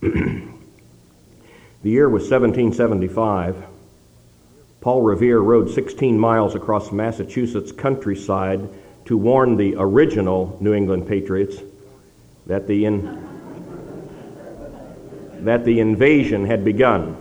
The year was 1775. Paul Revere rode 16 miles across Massachusetts countryside to warn the original New England Patriots that the invasion had begun.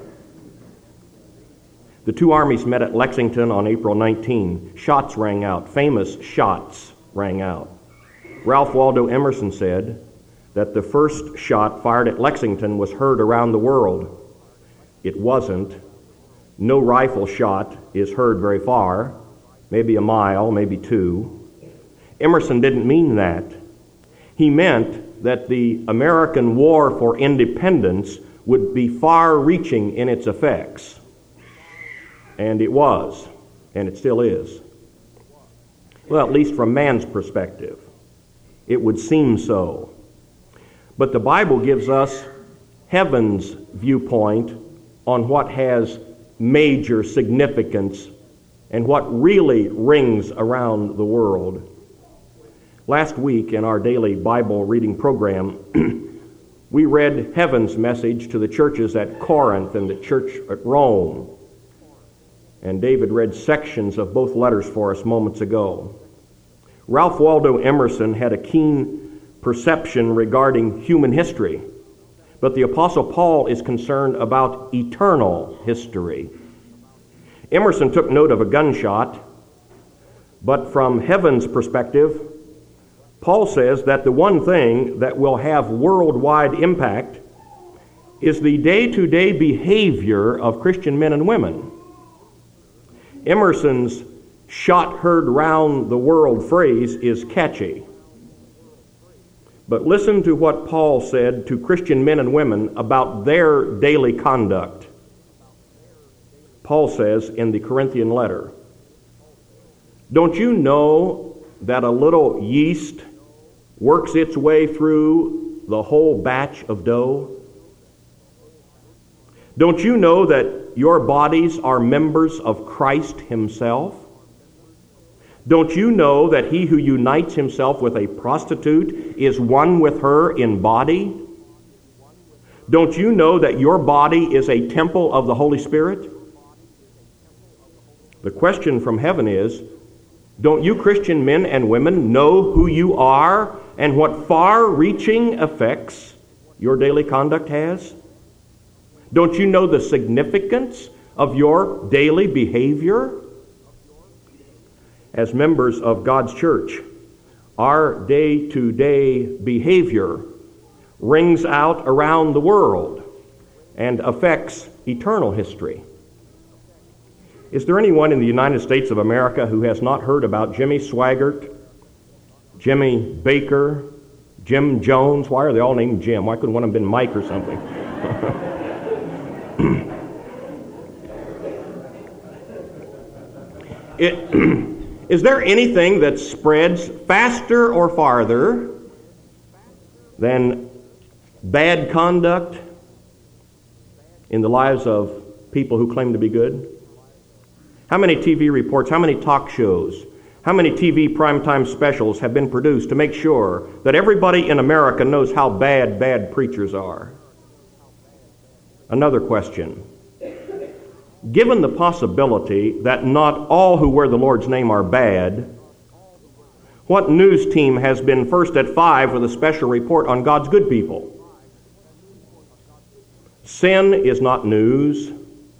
The two armies met at Lexington on April 19. Shots rang out. Famous shots rang out. Ralph Waldo Emerson said that the first shot fired at Lexington was heard around the world. It wasn't. No rifle shot is heard very far, maybe a mile, maybe two. Emerson didn't mean that. He meant that the American War for Independence would be far-reaching in its effects. And it was, and it still is. Well, at least from man's perspective, it would seem so. But the Bible gives us heaven's viewpoint on what has major significance and what really rings around the world. Last week in our daily Bible reading program, we read heaven's message to the churches at Corinth and the church at Rome. And David read sections of both letters for us moments ago. Ralph Waldo Emerson had a keen perception regarding human history, but the Apostle Paul is concerned about eternal history. Emerson took note of a gunshot, but from heaven's perspective, Paul says that the one thing that will have worldwide impact is the day-to-day behavior of Christian men and women. Emerson's shot heard round the world phrase is catchy. But listen to what Paul said to Christian men and women about their daily conduct. Paul says in the Corinthian letter, "Don't you know that a little yeast works its way through the whole batch of dough? Don't you know that your bodies are members of Christ himself? Don't you know that he who unites himself with a prostitute is one with her in body? Don't you know that your body is a temple of the Holy Spirit?" The question from heaven is, don't you Christian men and women know who you are and what far-reaching effects your daily conduct has? Don't you know the significance of your daily behavior? As members of God's church, our day-to-day behavior rings out around the world and affects eternal history. Is there anyone in the United States of America who has not heard about Jimmy Swaggart, Jimmy Baker, Jim Jones? Why are they all named Jim? Why couldn't one of them been Mike or something? Is there anything that spreads faster or farther than bad conduct in the lives of people who claim to be good? How many TV reports, how many talk shows, how many TV primetime specials have been produced to make sure that everybody in America knows how bad preachers are? Another question. Given the possibility that not all who wear the Lord's name are bad, what news team has been first at 5 with a special report on God's good people? Sin is not news.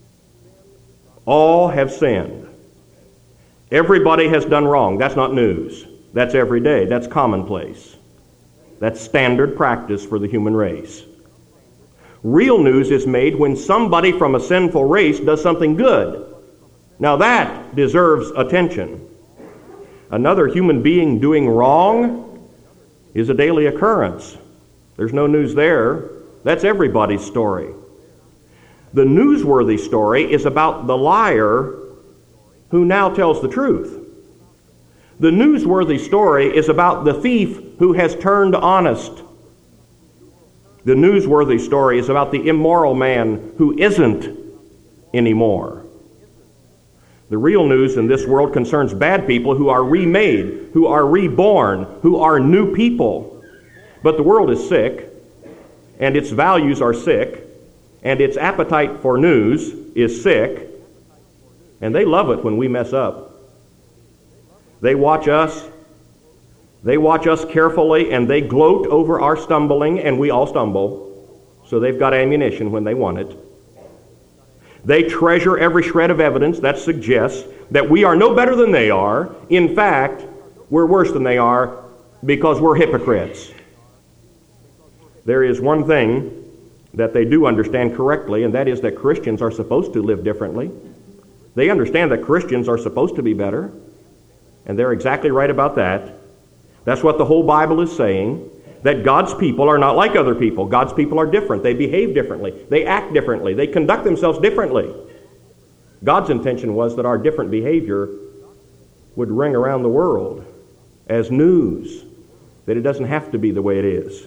All have sinned. Everybody has done wrong. That's not news. That's every day. That's commonplace. That's standard practice for the human race. Real news is made when somebody from a sinful race does something good. Now that deserves attention. Another human being doing wrong is a daily occurrence. There's no news there. That's everybody's story. The newsworthy story is about the liar who now tells the truth. The newsworthy story is about the thief who has turned honest. The newsworthy story is about the immoral man who isn't anymore. The real news in this world concerns bad people who are remade, who are reborn, who are new people. But the world is sick, and its values are sick, and its appetite for news is sick, and they love it when we mess up. They watch us carefully, and they gloat over our stumbling, and we all stumble, so they've got ammunition when they want it. They treasure every shred of evidence that suggests that we are no better than they are. In fact, we're worse than they are because we're hypocrites. There is one thing that they do understand correctly, and that is that Christians are supposed to live differently. They understand that Christians are supposed to be better, and they're exactly right about that. That's what the whole Bible is saying, that God's people are not like other people. God's people are different. They behave differently. They act differently. They conduct themselves differently. God's intention was that our different behavior would ring around the world as news, that it doesn't have to be the way it is.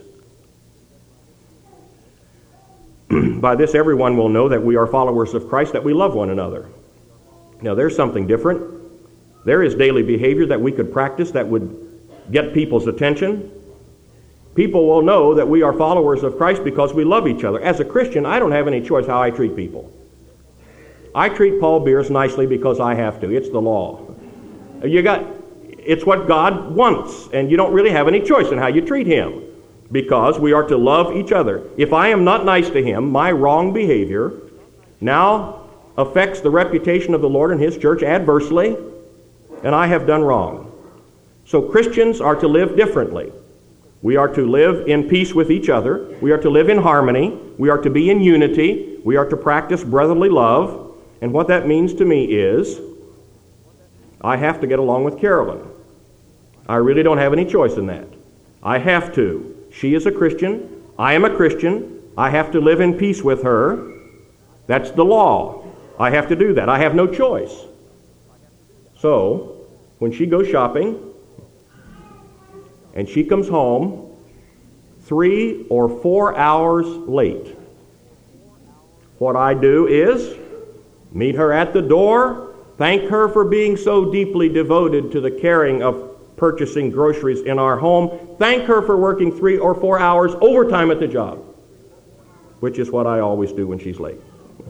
By this, everyone will know that we are followers of Christ, that we love one another. Now, there's something different. There is daily behavior that we could practice that would get people's attention. People will know that we are followers of Christ because we love each other. As a Christian, I don't have any choice how I treat people. I treat Paul Beers nicely because I have to. It's the law. It's what God wants, and you don't really have any choice in how you treat him because we are to love each other. If I am not nice to him, my wrong behavior now affects the reputation of the Lord and his church adversely, and I have done wrong. So Christians are to live differently. We are to live in peace with each other. We are to live in harmony. We are to be in unity. We are to practice brotherly love. And what that means to me is I have to get along with Carolyn. I really don't have any choice in that. I have to. She is a Christian. I am a Christian. I have to live in peace with her. That's the law. I have to do that. I have no choice. So, when she goes shopping, and she comes home 3 or 4 hours late, what I do is meet her at the door, thank her for being so deeply devoted to the caring of purchasing groceries in our home, thank her for working 3 or 4 hours overtime at the job, which is what I always do when she's late.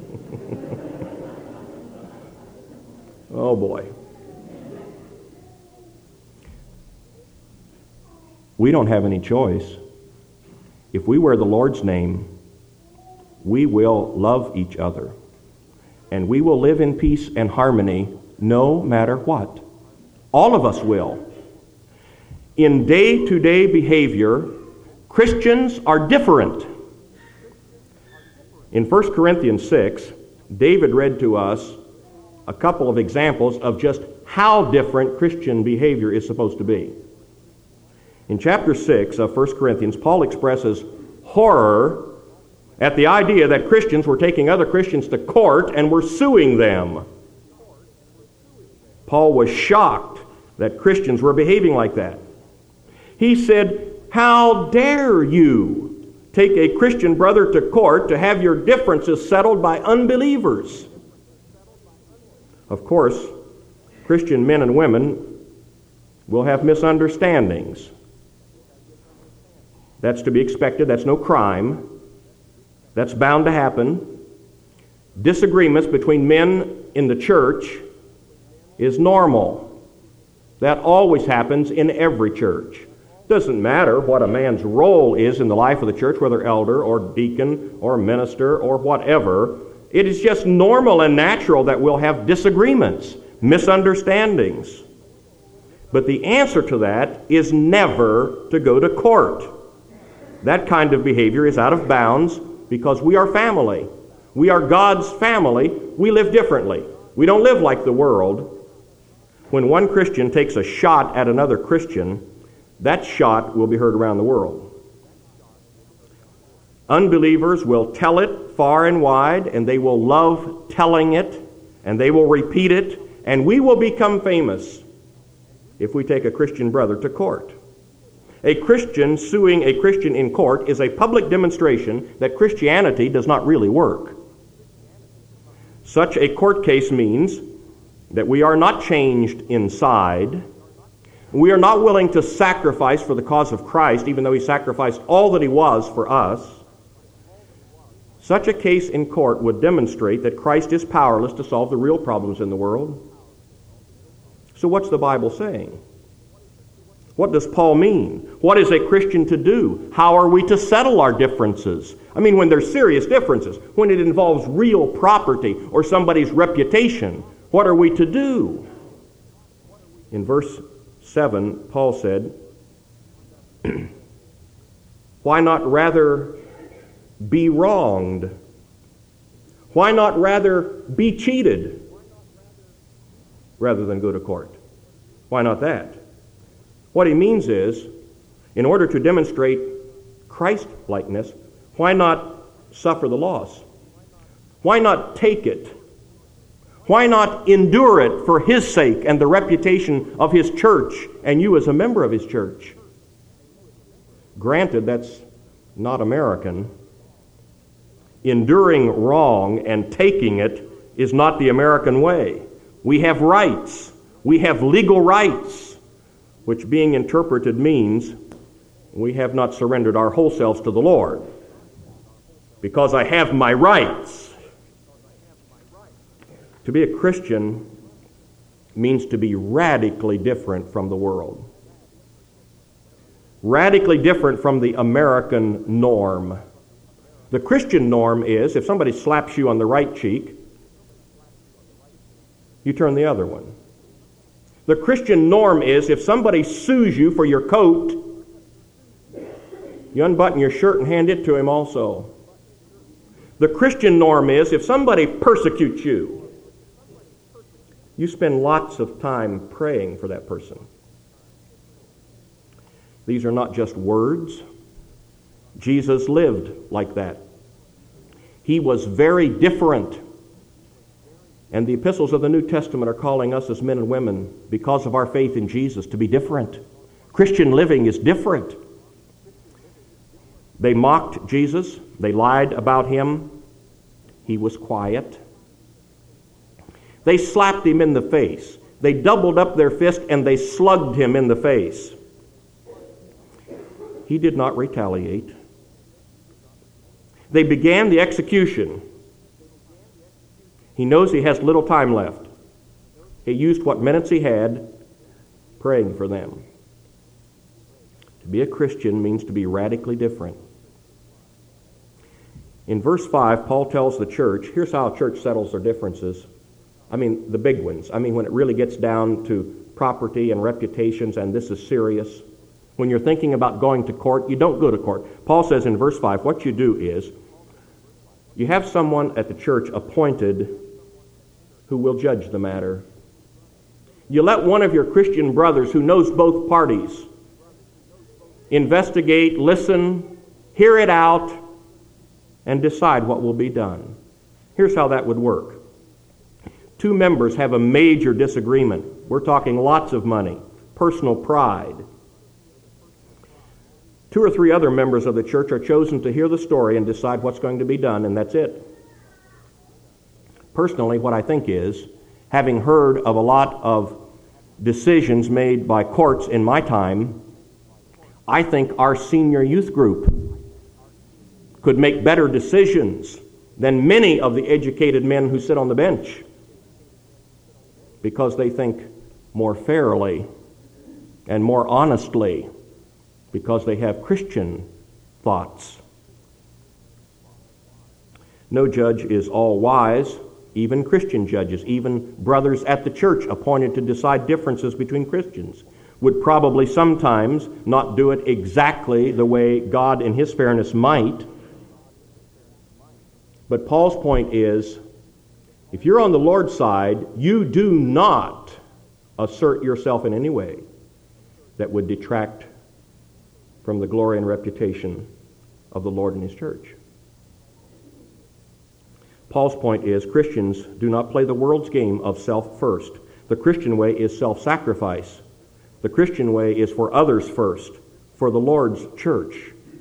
Oh boy. We don't have any choice. If we wear the Lord's name, we will love each other. And we will live in peace and harmony no matter what. All of us will. In day-to-day behavior, Christians are different. In 1 Corinthians 6, David read to us a couple of examples of just how different Christian behavior is supposed to be. In chapter 6 of 1 Corinthians, Paul expresses horror at the idea that Christians were taking other Christians to court and were suing them. Paul was shocked that Christians were behaving like that. He said, "How dare you take a Christian brother to court to have your differences settled by unbelievers?" Of course, Christian men and women will have misunderstandings. That's to be expected. That's no crime. That's bound to happen. Disagreements between men in the church is normal. That always happens in every church. Doesn't matter what a man's role is in the life of the church, whether elder or deacon or minister or whatever. It is just normal and natural that we'll have disagreements, misunderstandings. But the answer to that is never to go to court. That kind of behavior is out of bounds because we are family. We are God's family. We live differently. We don't live like the world. When one Christian takes a shot at another Christian, that shot will be heard around the world. Unbelievers will tell it far and wide, and they will love telling it, and they will repeat it, and we will become famous if we take a Christian brother to court. A Christian suing a Christian in court is a public demonstration that Christianity does not really work. Such a court case means that we are not changed inside. We are not willing to sacrifice for the cause of Christ, even though he sacrificed all that he was for us. Such a case in court would demonstrate that Christ is powerless to solve the real problems in the world. So what's the Bible saying? What does Paul mean? What is a Christian to do? How are we to settle our differences? I mean, when there's serious differences, when it involves real property or somebody's reputation, what are we to do? In verse 7, Paul said, why not rather be wronged? Why not rather be cheated rather than go to court? Why not that? What he means is, in order to demonstrate Christ-likeness, why not suffer the loss? Why not take it? Why not endure it for his sake and the reputation of his church and you as a member of his church? Granted, that's not American. Enduring wrong and taking it is not the American way. We have rights. We have legal rights, which being interpreted means we have not surrendered our whole selves to the Lord. Because I have my rights. To be a Christian means to be radically different from the world. Radically different from the American norm. The Christian norm is, if somebody slaps you on the right cheek, you turn the other one. The Christian norm is, if somebody sues you for your coat, you unbutton your shirt and hand it to him also. The Christian norm is, if somebody persecutes you, you spend lots of time praying for that person. These are not just words. Jesus lived like that. He was very different. And the epistles of the New Testament are calling us as men and women, because of our faith in Jesus, to be different. Christian living is different. They mocked Jesus. They lied about him. He was quiet. They slapped him in the face. They doubled up their fist and they slugged him in the face. He did not retaliate. They began the execution. He knows he has little time left. He used what minutes he had praying for them. To be a Christian means to be radically different. In verse 5, Paul tells the church, here's how a church settles their differences. I mean, the big ones. I mean, when it really gets down to property and reputations, and this is serious. When you're thinking about going to court, you don't go to court. Paul says in verse 5, what you do is, you have someone at the church appointed who will judge the matter. You let one of your Christian brothers who knows both parties investigate, listen, hear it out, and decide what will be done. Here's how that would work. Two members have a major disagreement. We're talking lots of money, personal pride. Two or three other members of the church are chosen to hear the story and decide what's going to be done, and that's it. Personally, what I think is, having heard of a lot of decisions made by courts in my time, I think our senior youth group could make better decisions than many of the educated men who sit on the bench, because they think more fairly and more honestly, because they have Christian thoughts. No judge is all wise. Even Christian judges, even brothers at the church appointed to decide differences between Christians, would probably sometimes not do it exactly the way God in his fairness might. But Paul's point is, if you're on the Lord's side, you do not assert yourself in any way that would detract from the glory and reputation of the Lord and his church. Paul's point is, Christians do not play the world's game of self first. The Christian way is self-sacrifice. The Christian way is for others first, for the Lord's church.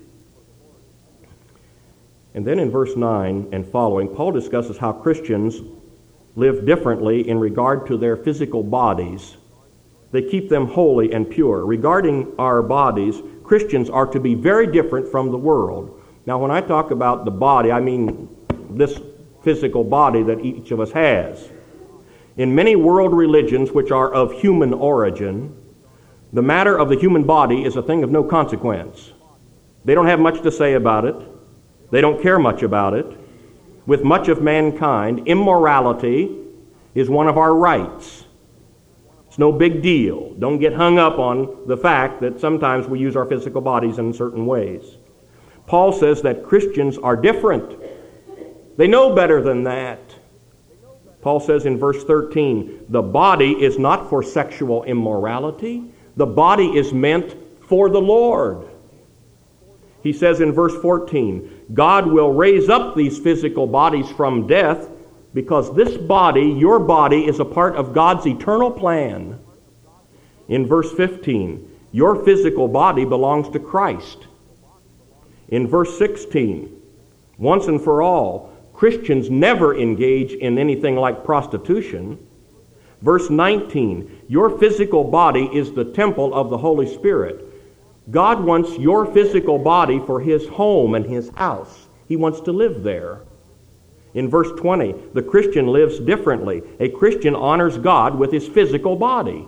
And then in verse 9 and following, Paul discusses how Christians live differently in regard to their physical bodies. They keep them holy and pure. Regarding our bodies, Christians are to be very different from the world. Now, when I talk about the body, I mean this physical body that each of us has. In many world religions which are of human origin, the matter of the human body is a thing of no consequence. They don't have much to say about it. They don't care much about it. With much of mankind, immorality is one of our rights. It's no big deal. Don't get hung up on the fact that sometimes we use our physical bodies in certain ways. Paul says that Christians are different. They know better than that. Paul says in verse 13, the body is not for sexual immorality. The body is meant for the Lord. He says in verse 14, God will raise up these physical bodies from death because this body, your body, is a part of God's eternal plan. In verse 15, your physical body belongs to Christ. In verse 16, once and for all, Christians never engage in anything like prostitution. Verse 19, your physical body is the temple of the Holy Spirit. God wants your physical body for His home and His house. He wants to live there. In verse 20, the Christian lives differently. A Christian honors God with his physical body.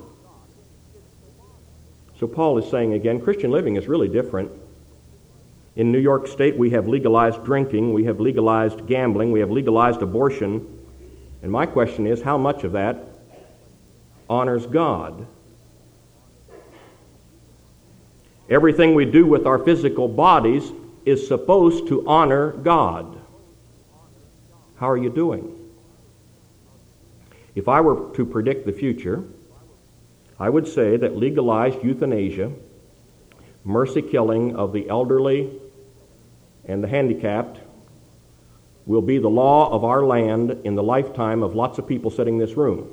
So Paul is saying again, Christian living is really different. In New York State, we have legalized drinking, we have legalized gambling, we have legalized abortion. And my question is, how much of that honors God? Everything we do with our physical bodies is supposed to honor God. How are you doing? If I were to predict the future, I would say that legalized euthanasia, mercy killing of the elderly and the handicapped, will be the law of our land in the lifetime of lots of people sitting in this room.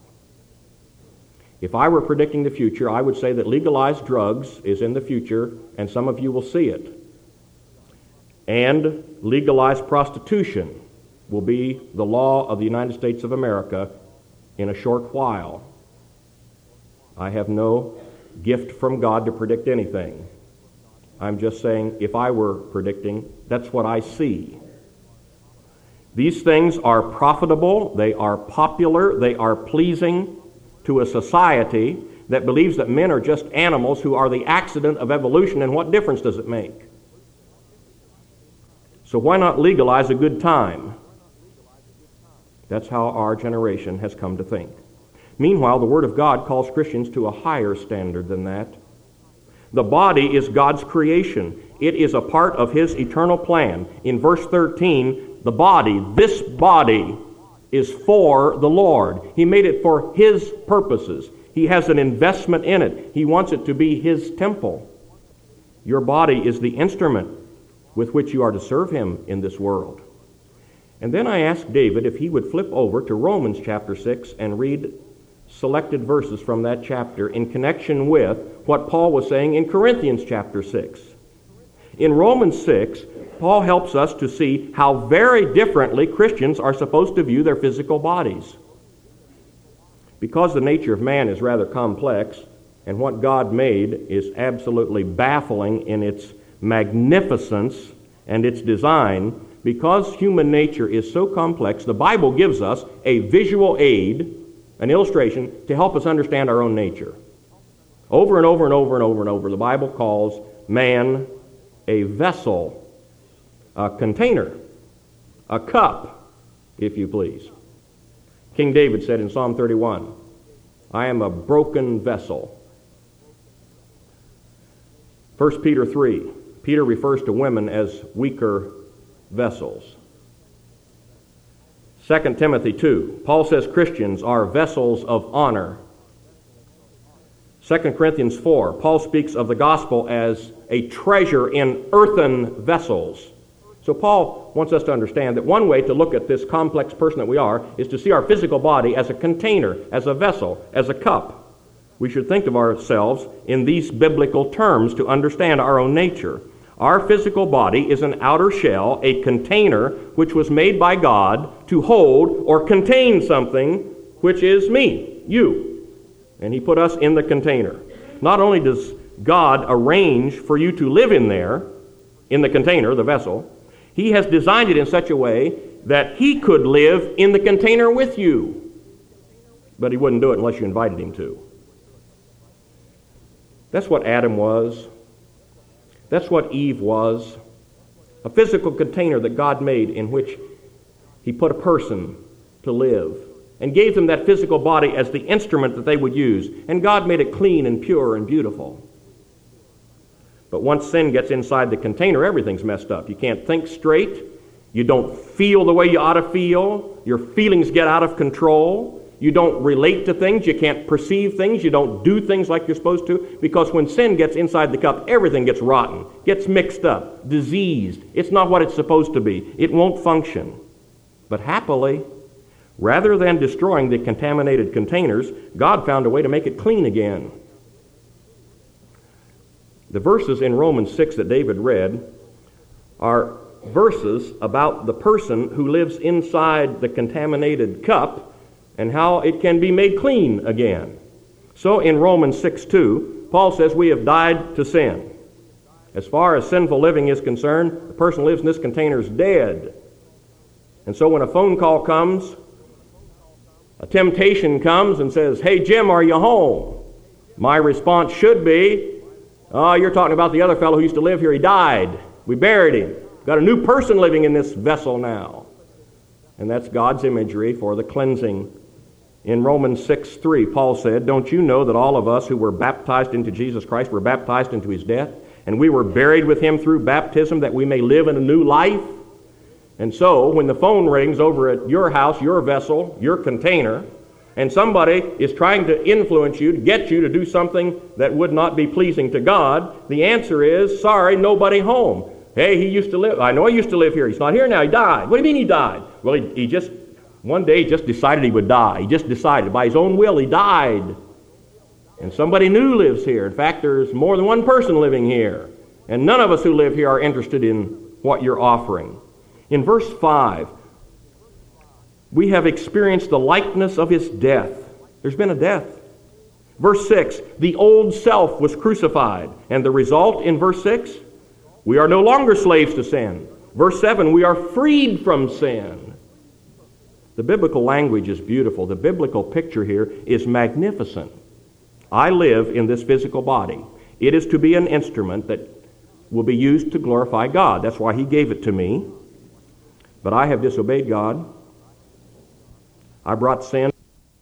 If I were predicting the future, I would say that legalized drugs is in the future, and some of you will see it. And legalized prostitution will be the law of the United States of America in a short while. I have no gift from God to predict anything. I'm just saying, if I were predicting, that's what I see. These things are profitable, they are popular, they are pleasing to a society that believes that men are just animals who are the accident of evolution, and what difference does it make? So why not legalize a good time? That's how our generation has come to think. Meanwhile, the Word of God calls Christians to a higher standard than that. The body is God's creation. It is a part of His eternal plan. In verse 13, the body, this body, is for the Lord. He made it for His purposes. He has an investment in it. He wants it to be His temple. Your body is the instrument with which you are to serve Him in this world. And then I asked David if he would flip over to Romans chapter 6 and read selected verses from that chapter in connection with what Paul was saying in Corinthians chapter 6. In Romans 6, Paul helps us to see how very differently Christians are supposed to view their physical bodies. Because the nature of man is rather complex, and what God made is absolutely baffling in its magnificence and its design, because human nature is so complex, the Bible gives us a visual aid, an illustration, to help us understand our own nature. Over and over and over and over and over, the Bible calls man a vessel, a container, a cup, if you please. King David said in Psalm 31, I am a broken vessel. 1 Peter 3, Peter refers to women as weaker vessels. 2 Timothy 2, Paul says Christians are vessels of honor. 2 Corinthians 4, Paul speaks of the gospel as a treasure in earthen vessels. So Paul wants us to understand that one way to look at this complex person that we are is to see our physical body as a container, as a vessel, as a cup. We should think of ourselves in these biblical terms to understand our own nature. Our physical body is an outer shell, a container which was made by God to hold or contain something which is me, you. And He put us in the container. Not only does God arrange for you to live in there, in the container, the vessel, He has designed it in such a way that he could live in the container with you. But he wouldn't do it unless you invited him to. That's what Adam was. That's what Eve was. A physical container that God made in which he put a person to live and gave them that physical body as the instrument that they would use. And God made it clean and pure and beautiful. But once sin gets inside the container, everything's messed up. You can't think straight. You don't feel the way you ought to feel. Your feelings get out of control. You don't relate to things. You can't perceive things. You don't do things like you're supposed to. Because when sin gets inside the cup, everything gets rotten, gets mixed up, diseased. It's not what it's supposed to be. It won't function. But happily, rather than destroying the contaminated containers, God found a way to make it clean again. The verses in Romans 6 that David read are verses about the person who lives inside the contaminated cup and how it can be made clean again. So in Romans 6:2, Paul says we have died to sin. As far as sinful living is concerned, the person who lives in this container is dead. And so when a phone call comes, a temptation comes and says, "Hey Jim, are you home?" My response should be, "Oh, you're talking about the other fellow who used to live here. He died. We buried him. Got a new person living in this vessel now." And that's God's imagery for the cleansing. In Romans 6:3, Paul said, "Don't you know that all of us who were baptized into Jesus Christ were baptized into his death? And we were buried with him through baptism that we may live in a new life?" And so, when the phone rings over at your house, your vessel, your container, and somebody is trying to influence you, to get you to do something that would not be pleasing to God, the answer is, "Sorry, nobody home." "Hey, he used to live, I know he used to live here. He's not here now. He died." "What do you mean he died?" "Well, he just, one day he just decided he would die. He just decided. By his own will, he died. And somebody new lives here. In fact, there's more than one person living here. And none of us who live here are interested in what you're offering." In verse 5, we have experienced the likeness of his death. There's been a death. Verse 6, the old self was crucified. And the result in verse 6, we are no longer slaves to sin. Verse 7, we are freed from sin. The biblical language is beautiful. The biblical picture here is magnificent. I live in this physical body. It is to be an instrument that will be used to glorify God. That's why he gave it to me. But I have disobeyed God. I brought sin.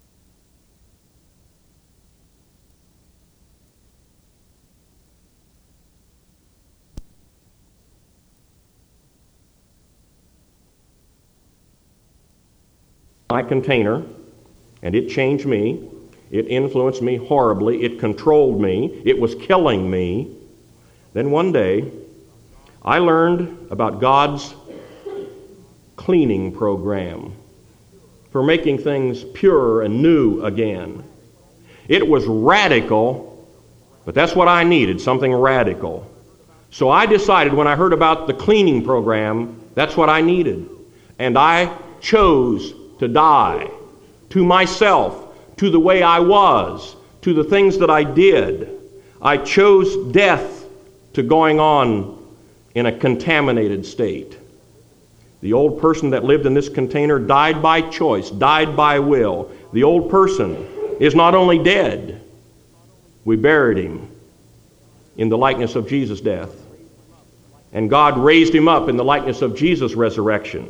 My container, and it changed me. It influenced me horribly. It controlled me. It was killing me. Then one day, I learned about God's cleaning program for making things pure and new again. It was radical, but that's what I needed, something radical. So I decided when I heard about the cleaning program, that's what I needed. And I chose to die to myself, to the way I was, to the things that I did. I chose death to going on in a contaminated state. The old person that lived in this container died by choice, died by will. The old person is not only dead, we buried him in the likeness of Jesus' death. And God raised him up in the likeness of Jesus' resurrection.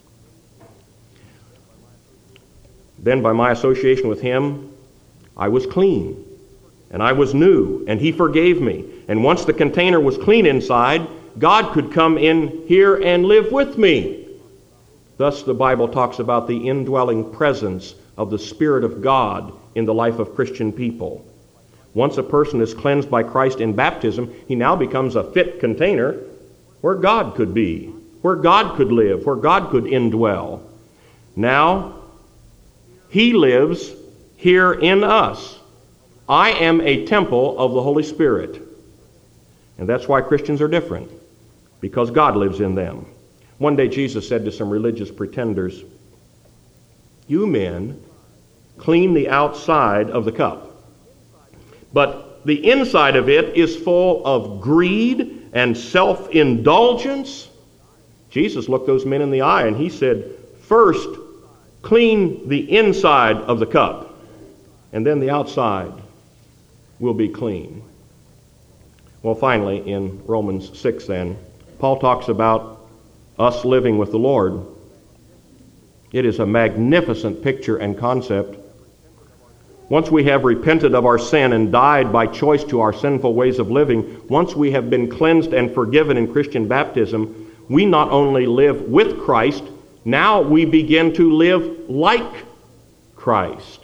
Then by my association with him, I was clean, and I was new, and he forgave me. And once the container was clean inside, God could come in here and live with me. Thus the Bible talks about the indwelling presence of the Spirit of God in the life of Christian people. Once a person is cleansed by Christ in baptism, he now becomes a fit container where God could be, where God could live, where God could indwell. Now, he lives here in us. I am a temple of the Holy Spirit. And that's why Christians are different, because God lives in them. One day Jesus said to some religious pretenders, "You men clean the outside of the cup, but the inside of it is full of greed and self-indulgence." Jesus looked those men in the eye and he said, first, clean the inside of the cup, and then the outside will be clean. Well, finally, in Romans 6 then, Paul talks about us living with the Lord. It is a magnificent picture and concept. Once we have repented of our sin and died by choice to our sinful ways of living, once we have been cleansed and forgiven in Christian baptism, we not only live with Christ, now we begin to live like Christ.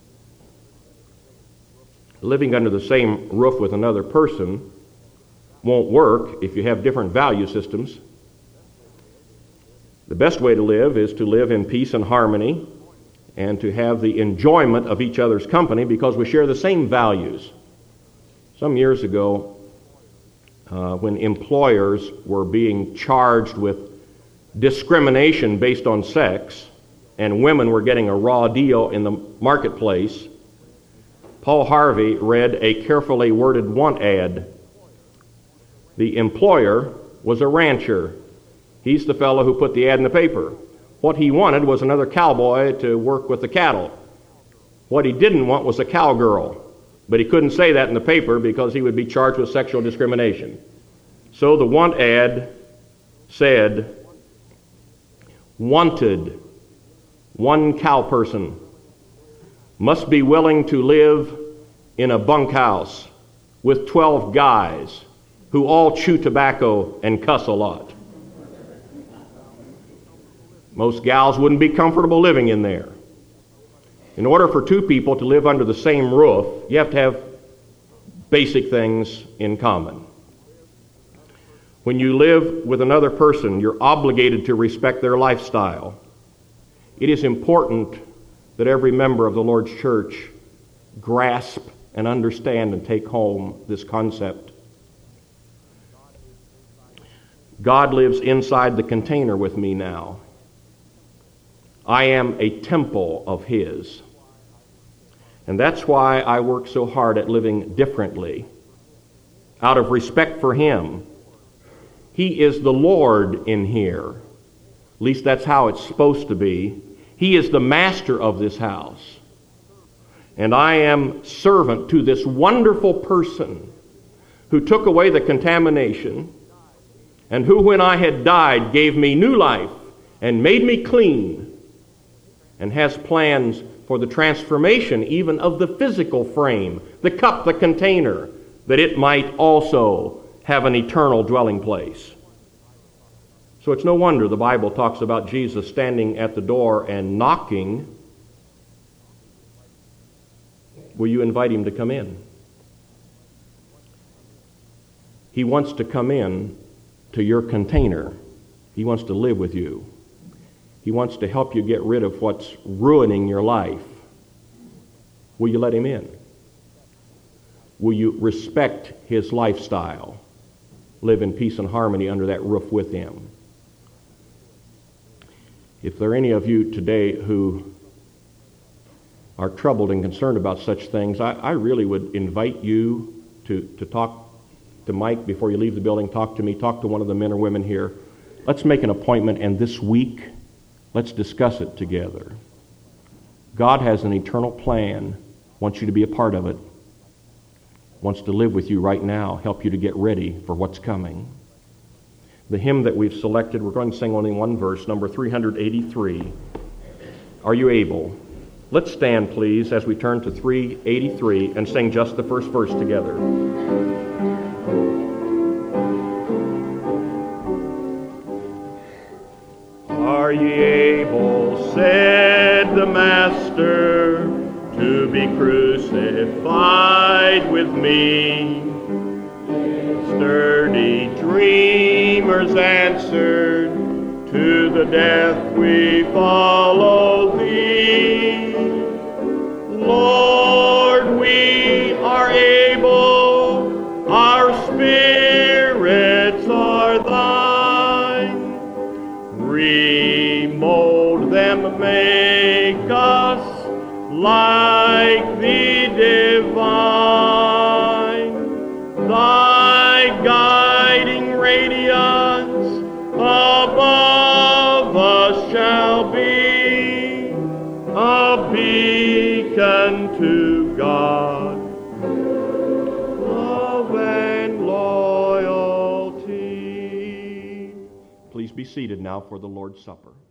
Living under the same roof with another person won't work if you have different value systems. The best way to live is to live in peace and harmony and to have the enjoyment of each other's company because we share the same values. Some years ago, when employers were being charged with discrimination based on sex, and women were getting a raw deal in the marketplace, Paul Harvey read a carefully worded want ad. The employer was a rancher. He's the fellow who put the ad in the paper. What he wanted was another cowboy to work with the cattle. What he didn't want was a cowgirl. But he couldn't say that in the paper because he would be charged with sexual discrimination. So the want ad said, wanted, one cow person, must be willing to live in a bunkhouse with 12 guys who all chew tobacco and cuss a lot. Most gals wouldn't be comfortable living in there. In order for two people to live under the same roof, you have to have basic things in common. When you live with another person, you're obligated to respect their lifestyle. It is important that every member of the Lord's church grasp and understand and take home this concept. God lives inside the container with me now. I am a temple of His. And that's why I work so hard at living differently, out of respect for Him. He is the Lord in here. At least that's how it's supposed to be. He is the master of this house. And I am servant to this wonderful person who took away the contamination and who, when I had died, gave me new life and made me clean and has plans for the transformation even of the physical frame, the cup, the container, that it might also have an eternal dwelling place. So it's no wonder the Bible talks about Jesus standing at the door and knocking. Will you invite Him to come in? He wants to come in to your container. He wants to live with you. He wants to help you get rid of what's ruining your life. Will you let Him in? Will you respect His lifestyle? Live in peace and harmony under that roof with Him. If there are any of you today who are troubled and concerned about such things, I really would invite you to talk to Mike before you leave the building. Talk to me. Talk to one of the men or women here. Let's make an appointment, and this week, let's discuss it together. God has an eternal plan, wants you to be a part of it, wants to live with you right now, help you to get ready for what's coming. The hymn that we've selected, we're going to sing only one verse, number 383. Are you able? Let's stand, please, as we turn to 383 and sing just the first verse together. Are ye able, said the Master, to be crucified with me? Sturdy dreamers answered, to the death we follow Thee. Lord, we are able, our spirits are Thine. Remold them, make us like Thee divine. Thy guiding radiance above shall be a beacon to God, love and loyalty. Please be seated now for the Lord's Supper.